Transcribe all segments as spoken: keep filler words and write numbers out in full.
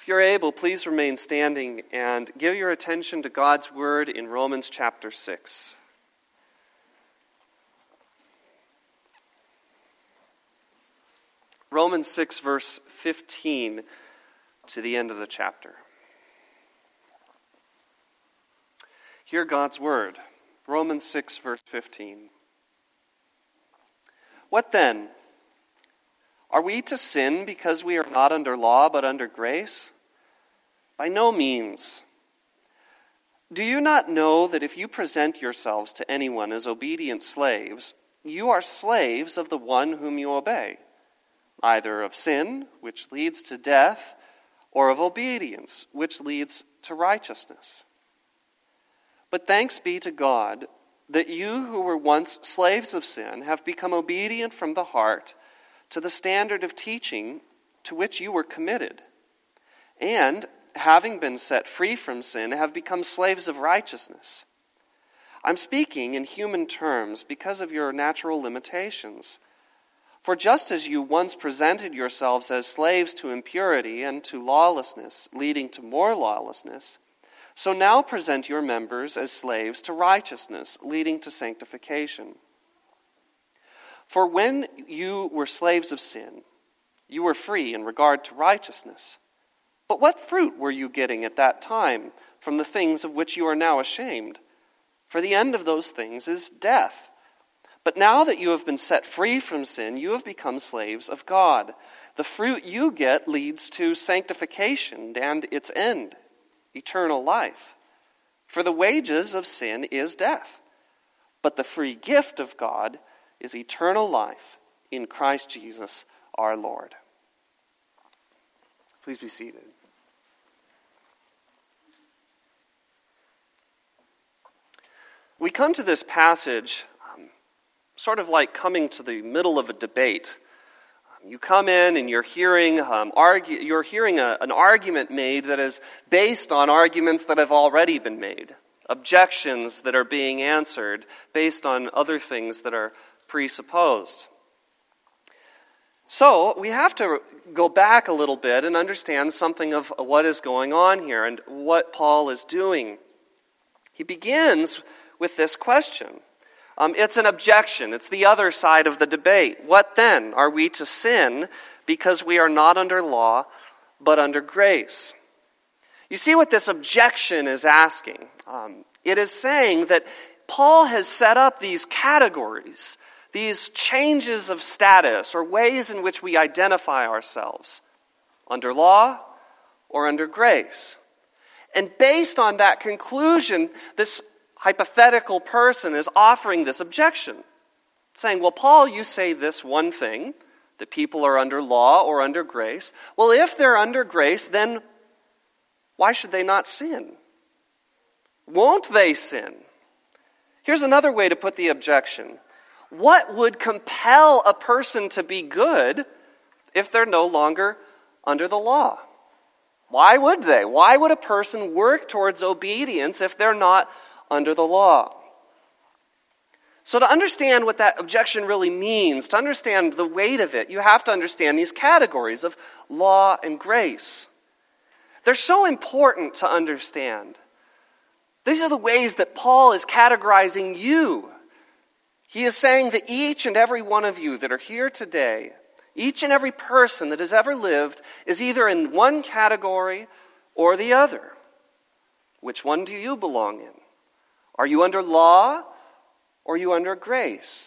If you're able, please remain standing and give your attention to God's word in Romans chapter six. Romans six, verse fifteen to the end of the chapter. Hear God's word. Romans six, verse fifteen. What then? Are we to sin because we are not under law but under grace? By no means. Do you not know that if you present yourselves to anyone as obedient slaves, you are slaves of the one whom you obey, either of sin, which leads to death, or of obedience, which leads to righteousness? But thanks be to God that you who were once slaves of sin have become obedient from the heart to the standard of teaching to which you were committed, and, having been set free from sin, have become slaves of righteousness. I'm speaking in human terms because of your natural limitations. For just as you once presented yourselves as slaves to impurity and to lawlessness, leading to more lawlessness, so now present your members as slaves to righteousness, leading to sanctification. For when you were slaves of sin, you were free in regard to righteousness. But what fruit were you getting at that time from the things of which you are now ashamed? For the end of those things is death. But now that you have been set free from sin, you have become slaves of God. The fruit you get leads to sanctification and its end, eternal life. For the wages of sin is death, but the free gift of God is eternal life in Christ Jesus our Lord. Please be seated. We come to this passage um, sort of like coming to the middle of a debate. Um, you come in and you're hearing um, argue, you're hearing a, an argument made that is based on arguments that have already been made, objections that are being answered based on other things that are presupposed. So we have to go back a little bit and understand something of what is going on here and what Paul is doing. He begins with this question. Um, it's an objection. It's the other side of the debate. What then? Are we to sin because we are not under law but under grace? You see what this objection is asking? Um, it is saying that Paul has set up these categories, these changes of status or ways in which we identify ourselves, under law or under grace. And based on that conclusion, this hypothetical person is offering this objection, saying, well, Paul, you say this one thing, that people are under law or under grace. Well, if they're under grace, then why should they not sin? Won't they sin? Here's another way to put the objection. What would compel a person to be good if they're no longer under the law? Why would they? Why would a person work towards obedience if they're not under the law? So to understand what that objection really means, to understand the weight of it, you have to understand these categories of law and grace. They're so important to understand. These are the ways that Paul is categorizing you. He is saying that each and every one of you that are here today, each and every person that has ever lived, is either in one category or the other. Which one do you belong in? Are you under law or are you under grace?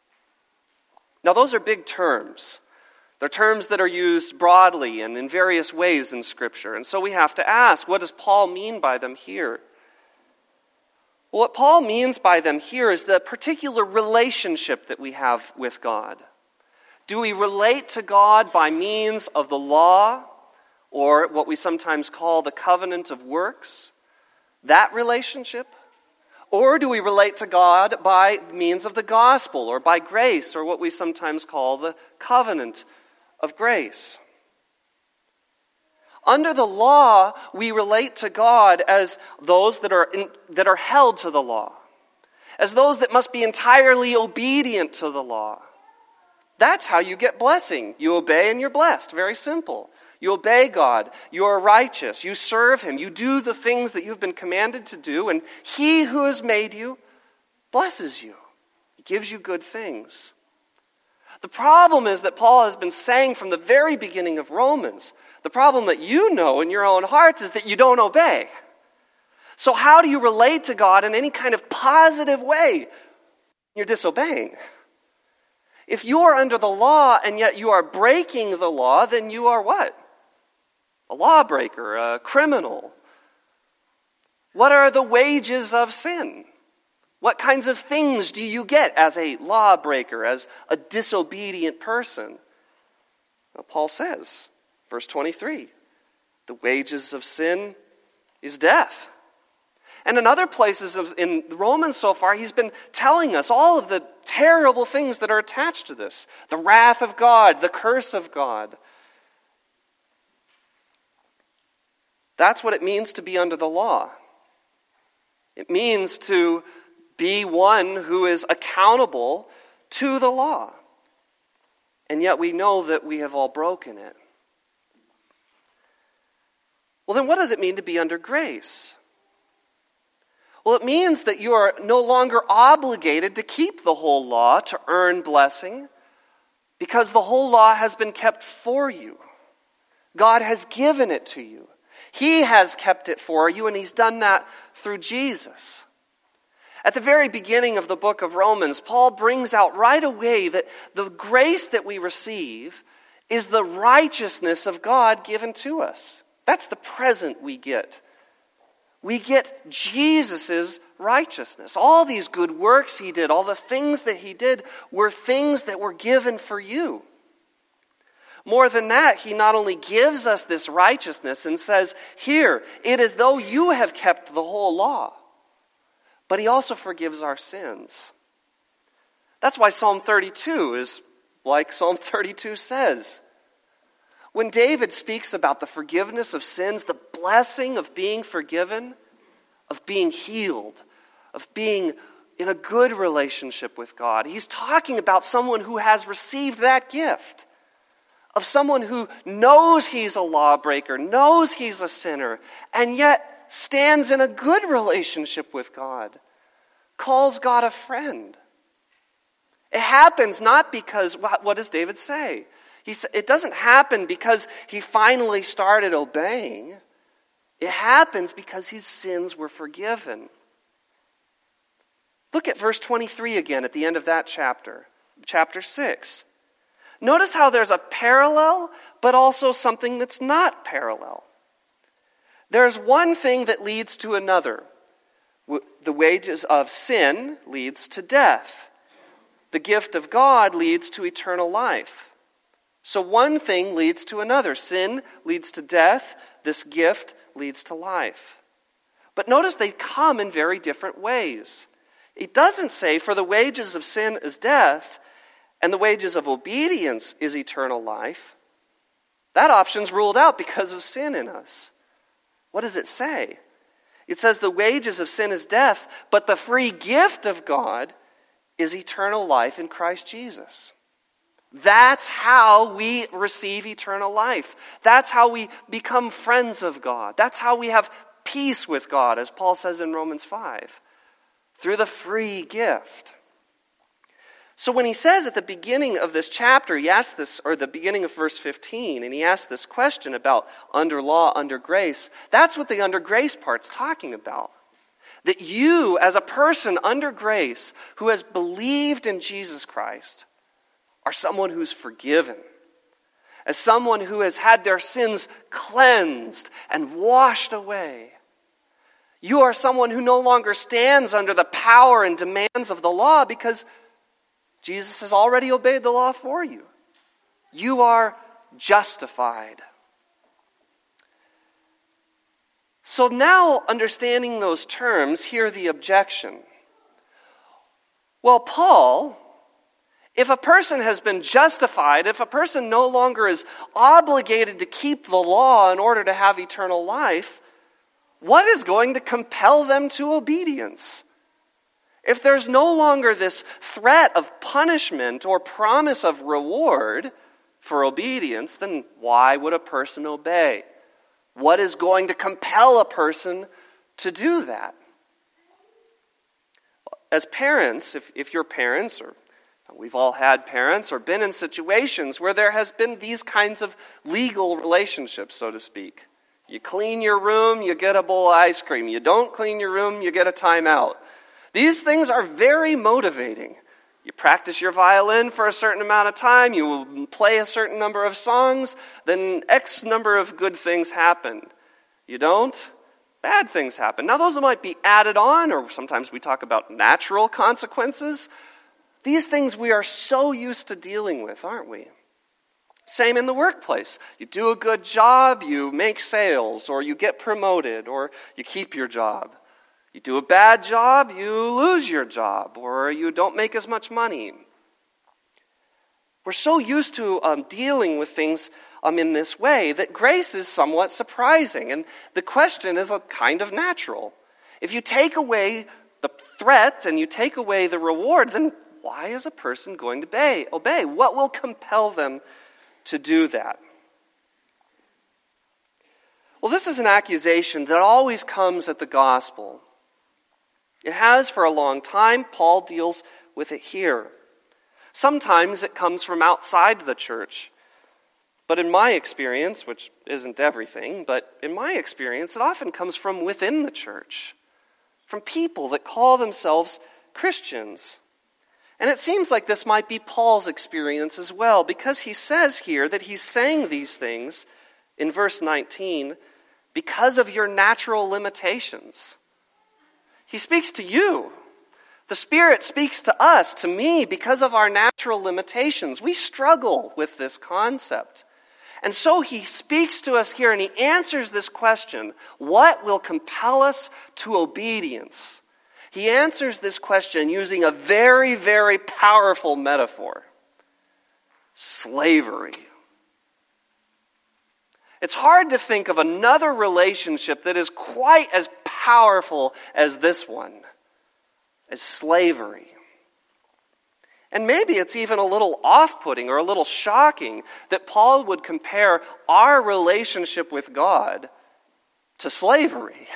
Now those are big terms. They're terms that are used broadly and in various ways in Scripture. And so we have to ask, what does Paul mean by them here? Well, what Paul means by them here is the particular relationship that we have with God. Do we relate to God by means of the law, or what we sometimes call the covenant of works? That relationship? Or do we relate to God by means of the gospel, or by grace, or what we sometimes call the covenant of grace? Under the law, we relate to God as those that are in, that are held to the law, as those that must be entirely obedient to the law. That's how you get blessing. You obey and you're blessed. Very simple. You obey God. You are righteous. You serve Him. You do the things that you've been commanded to do, and He who has made you blesses you. He gives you good things. The problem is that Paul has been saying from the very beginning of Romans, the problem that you know in your own hearts is that you don't obey. So how do you relate to God in any kind of positive way? You're disobeying. If you are under the law and yet you are breaking the law, then you are what? A lawbreaker, a criminal. What are the wages of sin? What kinds of things do you get as a lawbreaker, as a disobedient person? Well, Paul says, verse twenty-three, the wages of sin is death. And in other places of, in Romans so far, he's been telling us all of the terrible things that are attached to this. The wrath of God, the curse of God. That's what it means to be under the law. It means to be one who is accountable to the law. And yet we know that we have all broken it. Well, then what does it mean to be under grace? Well, it means that you are no longer obligated to keep the whole law to earn blessing, because the whole law has been kept for you. God has given it to you. He has kept it for you, and He's done that through Jesus. At the very beginning of the book of Romans, Paul brings out right away that the grace that we receive is the righteousness of God given to us. That's the present we get. We get Jesus' righteousness. All these good works He did, all the things that He did, were things that were given for you. More than that, He not only gives us this righteousness and says, here, it is though you have kept the whole law, but He also forgives our sins. That's why Psalm thirty-two is like Psalm thirty-two says. When David speaks about the forgiveness of sins, the blessing of being forgiven, of being healed, of being in a good relationship with God, he's talking about someone who has received that gift. Of someone who knows he's a lawbreaker, knows he's a sinner, and yet stands in a good relationship with God, calls God a friend. It happens not because, what does David say? He said, it doesn't happen because he finally started obeying. It happens because his sins were forgiven. Look at verse twenty-three again at the end of that chapter, chapter six. Notice how there's a parallel, but also something that's not parallel. There's one thing that leads to another. The wages of sin leads to death. The gift of God leads to eternal life. So one thing leads to another. Sin leads to death. This gift leads to life. But notice they come in very different ways. It doesn't say, for the wages of sin is death, and the wages of obedience is eternal life. That option's ruled out because of sin in us. What does it say? It says the wages of sin is death, but the free gift of God is eternal life in Christ Jesus. That's how we receive eternal life. That's how we become friends of God. That's how we have peace with God, as Paul says in Romans five, through the free gift. So when he says at the beginning of this chapter, he asks this, or the beginning of verse fifteen, and he asks this question about under law, under grace, that's what the under grace part's talking about. That you, as a person under grace, who has believed in Jesus Christ, are someone who's forgiven. As someone who has had their sins cleansed and washed away. You are someone who no longer stands under the power and demands of the law because Jesus has already obeyed the law for you. You are justified. So now, understanding those terms, hear the objection. Well, Paul, if a person has been justified, if a person no longer is obligated to keep the law in order to have eternal life, what is going to compel them to obedience? If there's no longer this threat of punishment or promise of reward for obedience, then why would a person obey? What is going to compel a person to do that? As parents, if, if you're parents, or we've all had parents, or been in situations where there has been these kinds of legal relationships, so to speak. You clean your room, you get a bowl of ice cream. You don't clean your room, you get a timeout. These things are very motivating. You practice your violin for a certain amount of time, you will play a certain number of songs, then X number of good things happen. You don't, bad things happen. Now those might be added on, or sometimes we talk about natural consequences. These things we are so used to dealing with, aren't we? Same in the workplace. You do a good job, you make sales, or you get promoted, or you keep your job. You do a bad job, you lose your job, or you don't make as much money. We're so used to um, dealing with things um, in this way that grace is somewhat surprising. And the question is a kind of natural. If you take away the threat and you take away the reward, then why is a person going to obey? obey? What will compel them to do that? Well, this is an accusation that always comes at the gospel. It has for a long time. Paul deals with it here. Sometimes it comes from outside the church. But in my experience, which isn't everything, but in my experience, it often comes from within the church. From people that call themselves Christians. And it seems like this might be Paul's experience as well, because he says here that he's saying these things in verse nineteen because of your natural limitations. He speaks to you. The Spirit speaks to us, to me, because of our natural limitations. We struggle with this concept. And so he speaks to us here and he answers this question, what will compel us to obedience? He answers this question using a very, very powerful metaphor. Slavery. It's hard to think of another relationship that is quite as powerful as this one, as slavery. And maybe it's even a little off-putting or a little shocking that Paul would compare our relationship with God to slavery.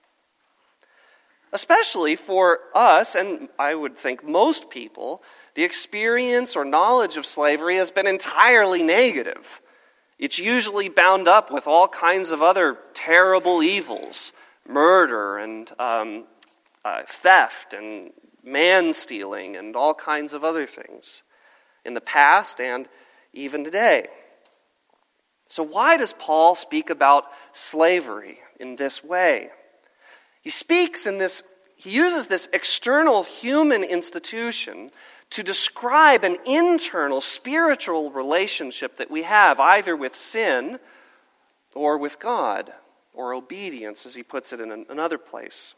Especially for us, and I would think most people, the experience or knowledge of slavery has been entirely negative. It's usually bound up with all kinds of other terrible evils, murder and um, uh, theft and man-stealing and all kinds of other things in the past and even today. So why does Paul speak about slavery in this way? He speaks in this, he uses this external human institution to describe an internal spiritual relationship that we have either with sin or with God, or obedience, as he puts it in another place.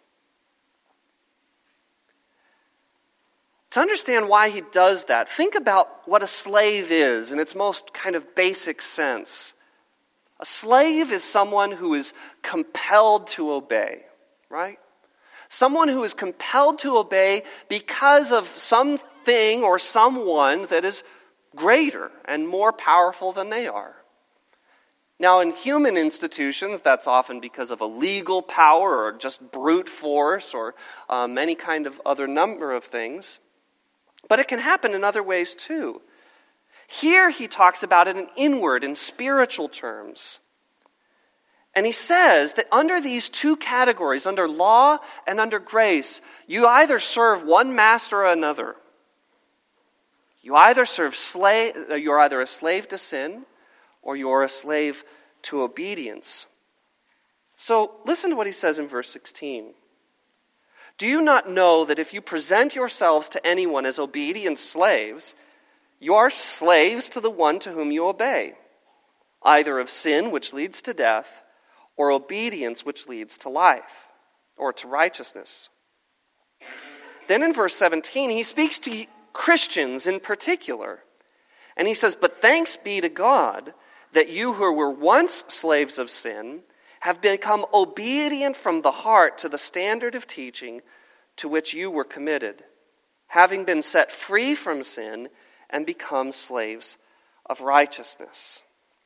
To understand why he does that, think about what a slave is in its most kind of basic sense. A slave is someone who is compelled to obey, right? Someone who is compelled to obey because of something or someone that is greater and more powerful than they are. Now, in human institutions, that's often because of a legal power or just brute force or um, any kind of other number of things. But it can happen in other ways too. Here he talks about it in inward, in spiritual terms. And he says that under these two categories, under law and under grace, you either serve one master or another. You either serve slave, you're either a slave to sin, or you're a slave to obedience. So listen to what he says in verse sixteen. Do you not know that if you present yourselves to anyone as obedient slaves, you are slaves to the one to whom you obey, either of sin, which leads to death, or obedience, which leads to life, or to righteousness? Then in verse seventeen, he speaks to Christians in particular. And he says, but thanks be to God that you who were once slaves of sin have become obedient from the heart to the standard of teaching to which you were committed, having been set free from sin and become slaves of righteousness.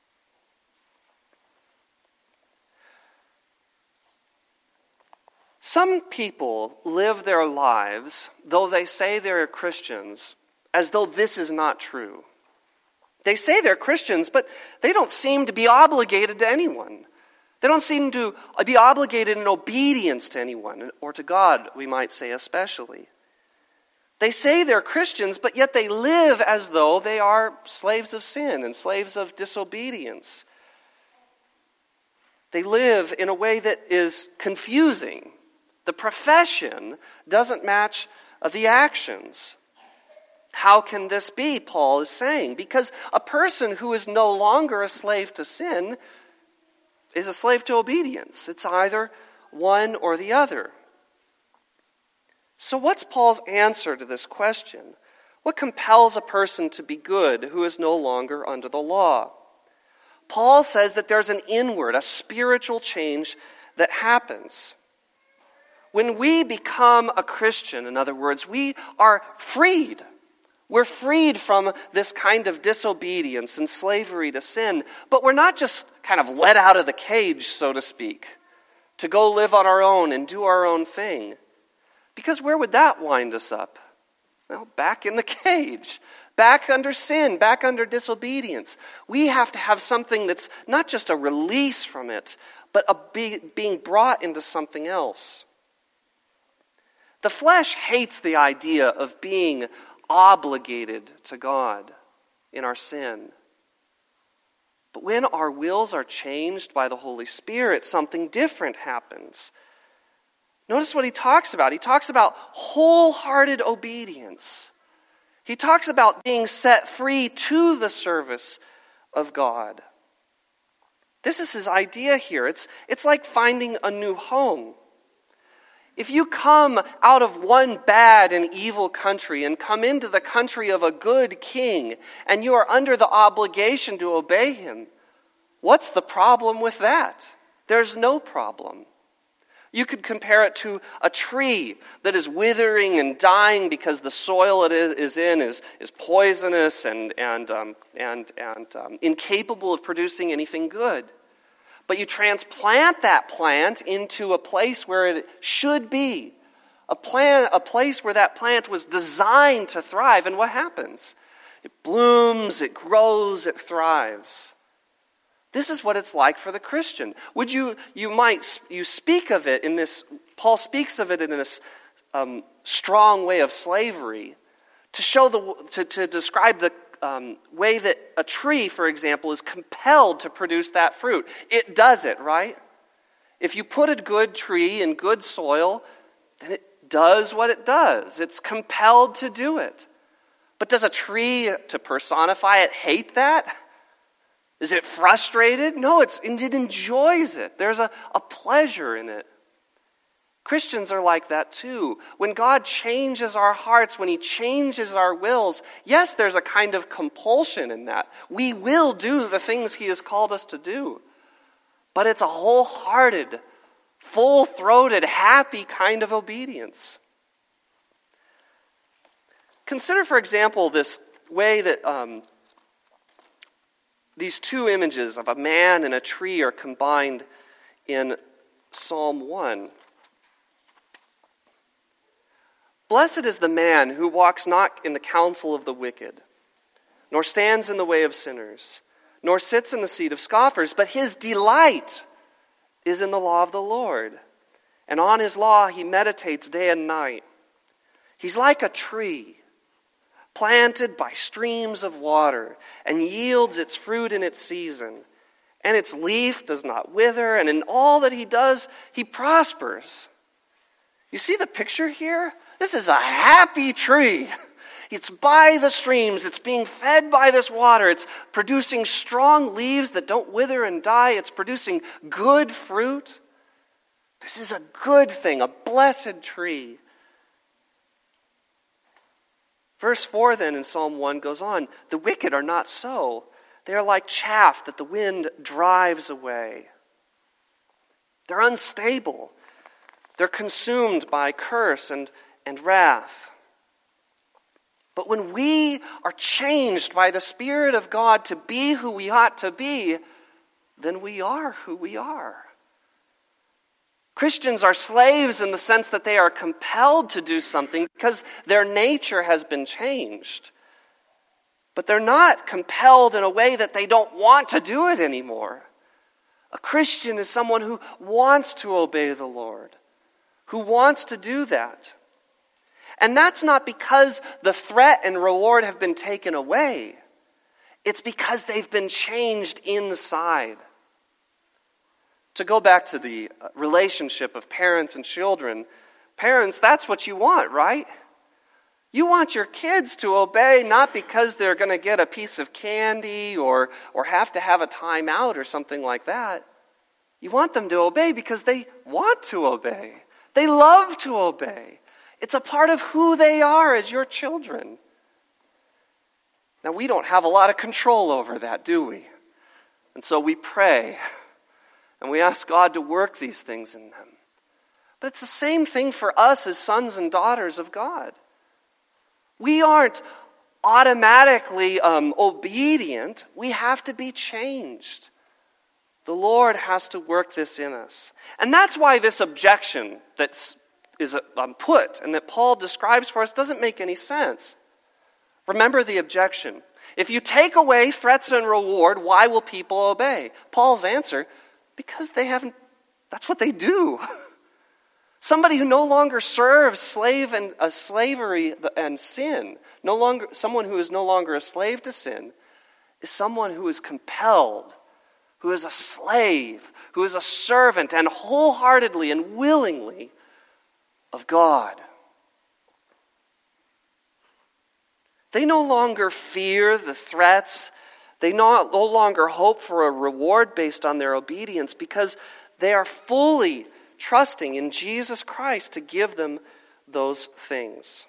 Some people live their lives, though they say they're Christians, as though this is not true. They say they're Christians, but they don't seem to be obligated to anyone. They don't seem to be obligated in obedience to anyone, or to God, we might say especially. They say they're Christians, but yet they live as though they are slaves of sin and slaves of disobedience. They live in a way that is confusing. The profession doesn't match the actions. How can this be, Paul is saying? Because a person who is no longer a slave to sin is a slave to obedience. It's either one or the other. So what's Paul's answer to this question? What compels a person to be good who is no longer under the law? Paul says that there's an inward, a spiritual change that happens. When we become a Christian, in other words, we are freed. We're freed from this kind of disobedience and slavery to sin, but we're not just kind of let out of the cage, so to speak, to go live on our own and do our own thing. Because where would that wind us up? Well, back in the cage, back under sin, back under disobedience. We have to have something that's not just a release from it, but a be, being brought into something else. The flesh hates the idea of being obligated to God in our sin. But when our wills are changed by the Holy Spirit, something different happens. Notice what he talks about. He talks about wholehearted obedience. He talks about being set free to the service of God. This is his idea here. It's, it's like finding a new home. If you come out of one bad and evil country and come into the country of a good king, and you are under the obligation to obey him, what's the problem with that? There's no problem. You could compare it to a tree that is withering and dying because the soil it is in is, is poisonous and, and, um, and, and um, incapable of producing anything good. But you transplant that plant into a place where it should be. A plant, a place where that plant was designed to thrive. And what happens? It blooms, it grows, it thrives. This is what it's like for the Christian. Would you, you might, you speak of it in this, Paul speaks of it in this um, strong way of slavery to show the, to, to describe the Um, way that a tree, for example, is compelled to produce that fruit. It does it, right? If you put a good tree in good soil, then it does what it does. It's compelled to do it. But does a tree, to personify it, hate that? Is it frustrated? No, it's, it enjoys it. There's a, a pleasure in it. Christians are like that too. When God changes our hearts, when he changes our wills, yes, there's a kind of compulsion in that. We will do the things he has called us to do. But it's a wholehearted, full-throated, happy kind of obedience. Consider, for example, this way that um, these two images of a man and a tree are combined in Psalm one. Blessed is the man who walks not in the counsel of the wicked, nor stands in the way of sinners, nor sits in the seat of scoffers, but his delight is in the law of the Lord. And on his law he meditates day and night. He's like a tree planted by streams of water and yields its fruit in its season. And its leaf does not wither, and in all that he does, he prospers. You see the picture here? This is a happy tree. It's by the streams. It's being fed by this water. It's producing strong leaves that don't wither and die. It's producing good fruit. This is a good thing, a blessed tree. Verse four then in Psalm one goes on, the wicked are not so. They are like chaff that the wind drives away. They're unstable. They're consumed by curse and, and wrath. But when we are changed by the Spirit of God to be who we ought to be, then we are who we are. Christians are slaves in the sense that they are compelled to do something because their nature has been changed. But they're not compelled in a way that they don't want to do it anymore. A Christian is someone who wants to obey the Lord, who wants to do that. And that's not because the threat and reward have been taken away. It's because they've been changed inside. To go back to the relationship of parents and children, parents, that's what you want, right? You want your kids to obey not because they're going to get a piece of candy or, or have to have a time out or something like that. You want them to obey because they want to obey. They love to obey. It's a part of who they are as your children. Now, we don't have a lot of control over that, do we? And so we pray and we ask God to work these things in them. But it's the same thing for us as sons and daughters of God. We aren't automatically um, obedient. We have to be changed. The Lord has to work this in us. And that's why this objection that's is um, put and that Paul describes for us doesn't make any sense. Remember the objection. If you take away threats and reward, why will people obey? Paul's answer, because they haven't, that's what they do. Somebody who no longer serves slave and uh, slavery and sin, no longer someone who is no longer a slave to sin, is someone who is compelled, who is a slave, who is a servant, and wholeheartedly and willingly of God. They no longer fear the threats. They no, no longer hope for a reward based on their obedience because they are fully trusting in Jesus Christ to give them those things.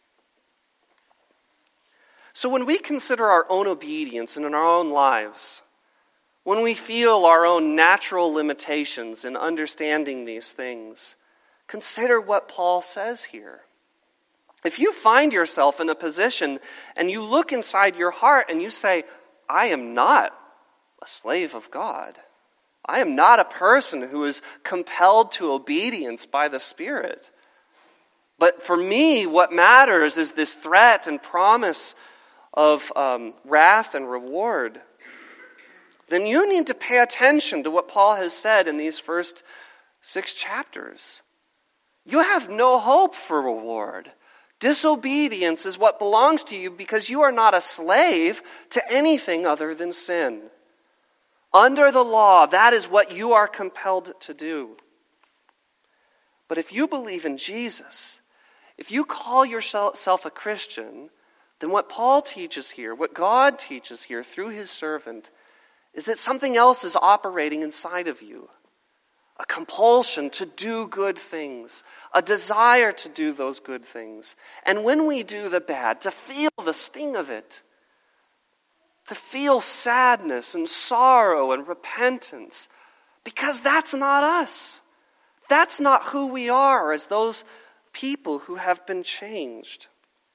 So when we consider our own obedience and in our own lives, when we feel our own natural limitations in understanding these things, consider what Paul says here. If you find yourself in a position and you look inside your heart and you say, I am not a slave of God. I am not a person who is compelled to obedience by the Spirit. But for me, what matters is this threat and promise of um, wrath and reward. Then you need to pay attention to what Paul has said in these first six chapters. You have no hope for reward. Disobedience is what belongs to you because you are not a slave to anything other than sin. Under the law, that is what you are compelled to do. But if you believe in Jesus, if you call yourself a Christian, then what Paul teaches here, what God teaches here through his servant, is that something else is operating inside of you. A compulsion to do good things, a desire to do those good things. And when we do the bad, to feel the sting of it, to feel sadness and sorrow and repentance, because that's not us. That's not who we are as those people who have been changed.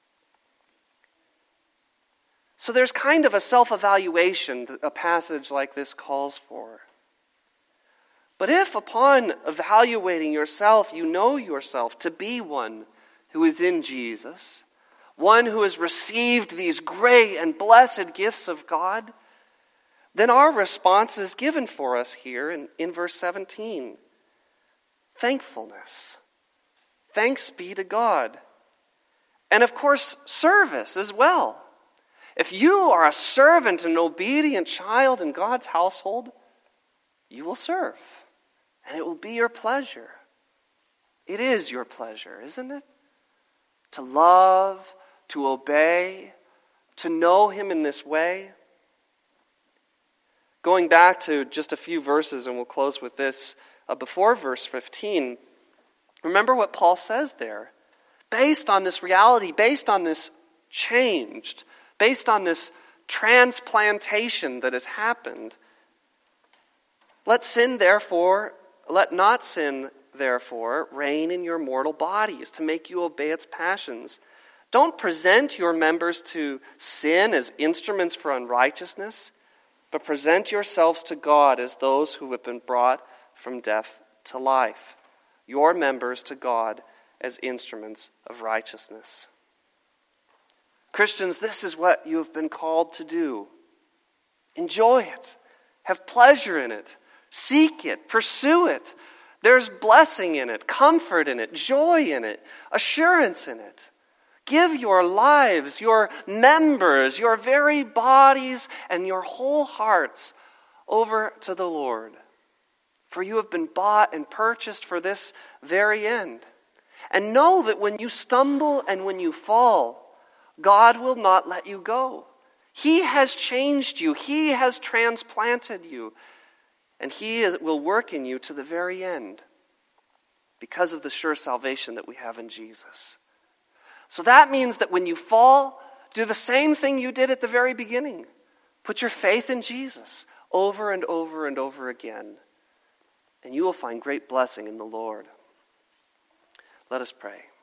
So there's kind of a self-evaluation that a passage like this calls for. But if upon evaluating yourself, you know yourself to be one who is in Jesus, one who has received these great and blessed gifts of God, then our response is given for us here in, in verse seventeen. Thankfulness. Thanks be to God. And of course, service as well. If you are a servant and obedient child in God's household, you will serve. And it will be your pleasure. It is your pleasure, isn't it? To love, to obey, to know Him in this way. Going back to just a few verses, and we'll close with this, uh, before verse fifteen, remember what Paul says there. Based on this reality, based on this changed, based on this transplantation that has happened, let sin therefore, let not sin therefore reign in your mortal bodies to make you obey its passions. Don't present your members to sin as instruments for unrighteousness, but present yourselves to God as those who have been brought from death to life. Your members to God as instruments of righteousness. Christians, this is what you have been called to do. Enjoy it. Have pleasure in it. Seek it. Pursue it. There's blessing in it, comfort in it, joy in it, assurance in it. Give your lives, your members, your very bodies, and your whole hearts over to the Lord. For you have been bought and purchased for this very end. And know that when you stumble and when you fall, God will not let you go. He has changed you. He has transplanted you. And He is, will work in you to the very end because of the sure salvation that we have in Jesus. So that means that when you fall, do the same thing you did at the very beginning. Put your faith in Jesus over and over and over again. And you will find great blessing in the Lord. Let us pray.